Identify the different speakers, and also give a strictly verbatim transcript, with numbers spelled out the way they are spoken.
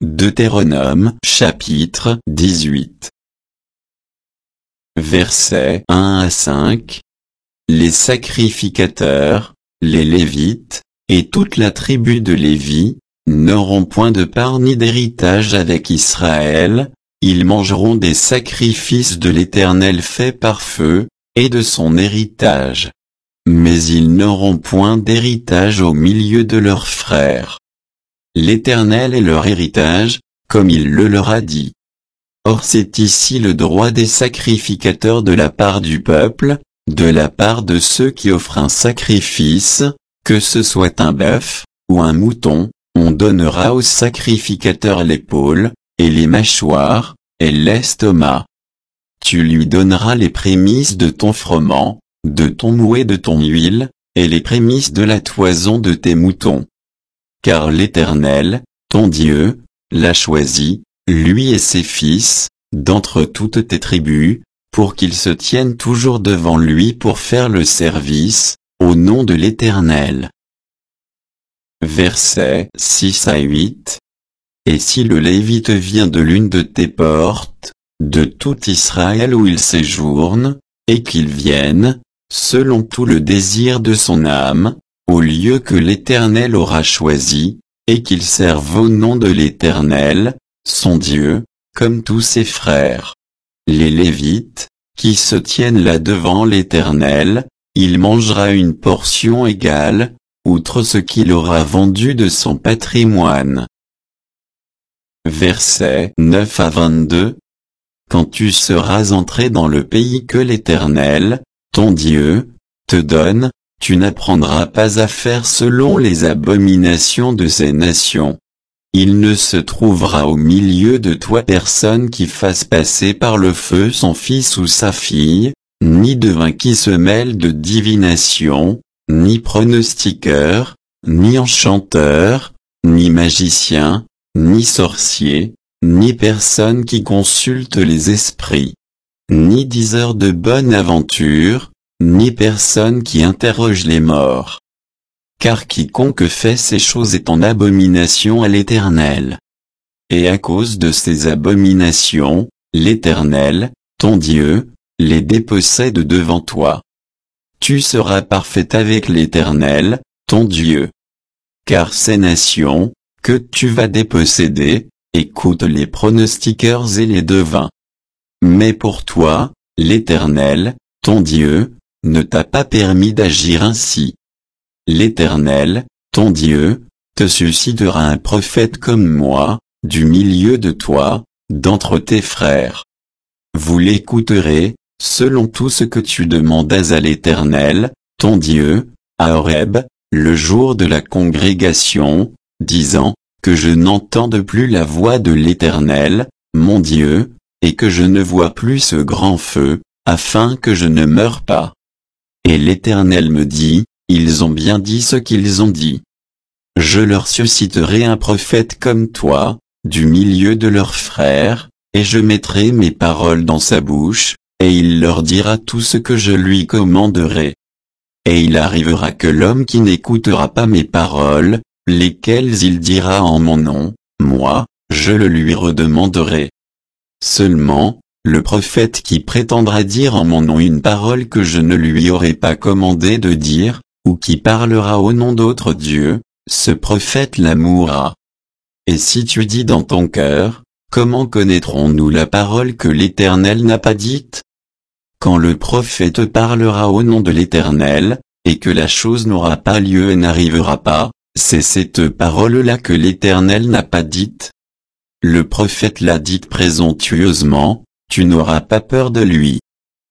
Speaker 1: Deutéronome chapitre dix-huit. Versets un à cinq. Les sacrificateurs, les Lévites, et toute la tribu de Lévi, n'auront point de part ni d'héritage avec Israël, ils mangeront des sacrifices de l'Éternel faits par feu, et de son héritage. Mais ils n'auront point d'héritage au milieu de leurs frères. L'Éternel est leur héritage, comme il le leur a dit. Or c'est ici le droit des sacrificateurs de la part du peuple, de la part de ceux qui offrent un sacrifice, que ce soit un bœuf, ou un mouton, on donnera au sacrificateur l'épaule, et les mâchoires, et l'estomac. Tu lui donneras les prémices de ton froment, de ton mou et de ton huile, et les prémices de la toison de tes moutons. Car l'Éternel, ton Dieu, l'a choisi, lui et ses fils, d'entre toutes tes tribus, pour qu'ils se tiennent toujours devant lui pour faire le service, au nom de l'Éternel. Versets six à huit. Et si le Lévite vient de l'une de tes portes, de tout Israël où il séjourne, et qu'il vienne, selon tout le désir de son âme, au lieu que l'Éternel aura choisi, et qu'il serve au nom de l'Éternel, son Dieu, comme tous ses frères. Les Lévites, qui se tiennent là devant l'Éternel, il mangera une portion égale, outre ce qu'il aura vendu de son patrimoine. Versets neuf à vingt-deux. Quand tu seras entré dans le pays que l'Éternel, ton Dieu, te donne, tu n'apprendras pas à faire selon les abominations de ces nations. Il ne se trouvera au milieu de toi personne qui fasse passer par le feu son fils ou sa fille, ni devin qui se mêle de divination, ni pronostiqueur, ni enchanteur, ni magicien, ni sorcier, ni personne qui consulte les esprits, ni diseur de bonne aventure, ni personne qui interroge les morts. Car quiconque fait ces choses est en abomination à l'Éternel. Et à cause de ces abominations, l'Éternel, ton Dieu, les dépossède devant toi. Tu seras parfait avec l'Éternel, ton Dieu. Car ces nations, que tu vas déposséder, écoute les pronostiqueurs et les devins. Mais pour toi, l'Éternel, ton Dieu, ne t'a pas permis d'agir ainsi. L'Éternel, ton Dieu, te suscitera un prophète comme moi, du milieu de toi, d'entre tes frères. Vous l'écouterez, selon tout ce que tu demandas à l'Éternel, ton Dieu, à Horeb, le jour de la congrégation, disant, que je n'entende plus la voix de l'Éternel, mon Dieu, et que je ne vois plus ce grand feu, afin que je ne meure pas. Et l'Éternel me dit, ils ont bien dit ce qu'ils ont dit. Je leur susciterai un prophète comme toi, du milieu de leurs frères, et je mettrai mes paroles dans sa bouche, et il leur dira tout ce que je lui commanderai. Et il arrivera que l'homme qui n'écoutera pas mes paroles, lesquelles il dira en mon nom, moi, je le lui redemanderai. Seulement, le prophète qui prétendra dire en mon nom une parole que je ne lui aurai pas commandé de dire, ou qui parlera au nom d'autre Dieu, ce prophète-là mourra. Et si tu dis dans ton cœur, comment connaîtrons-nous la parole que l'Éternel n'a pas dite? Quand le prophète parlera au nom de l'Éternel, et que la chose n'aura pas lieu et n'arrivera pas, c'est cette parole-là que l'Éternel n'a pas dite. Le prophète l'a dite présomptueusement, tu n'auras pas peur de lui.